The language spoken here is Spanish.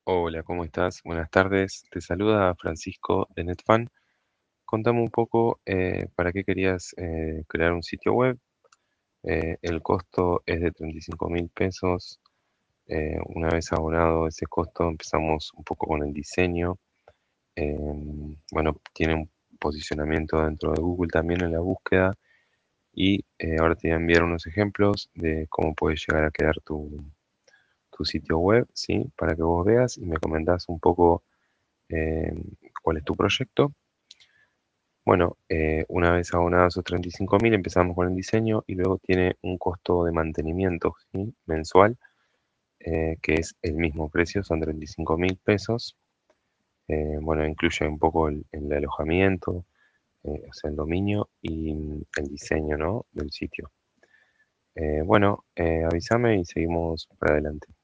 Hola, ¿cómo estás? Buenas tardes. Te saluda Francisco de Netfan. Contame un poco para qué querías crear un sitio web. El costo es de 35.000 pesos. Una vez abonado ese costo, empezamos un poco con el diseño. Bueno, tiene un posicionamiento dentro de Google también en la búsqueda. Y ahora te voy a enviar unos ejemplos de cómo puedes llegar a crear tu sitio web, ¿sí? Para que vos veas y me comentás un poco eh, cuál es tu proyecto. Bueno, una vez abonados esos 35.000, empezamos con el diseño y luego tiene un costo de mantenimiento, ¿sí? Mensual, que es el mismo precio, son 35.000 pesos. Bueno, incluye un poco el alojamiento, o sea, el dominio y el diseño, ¿no? Del sitio. Bueno, avísame y seguimos para adelante.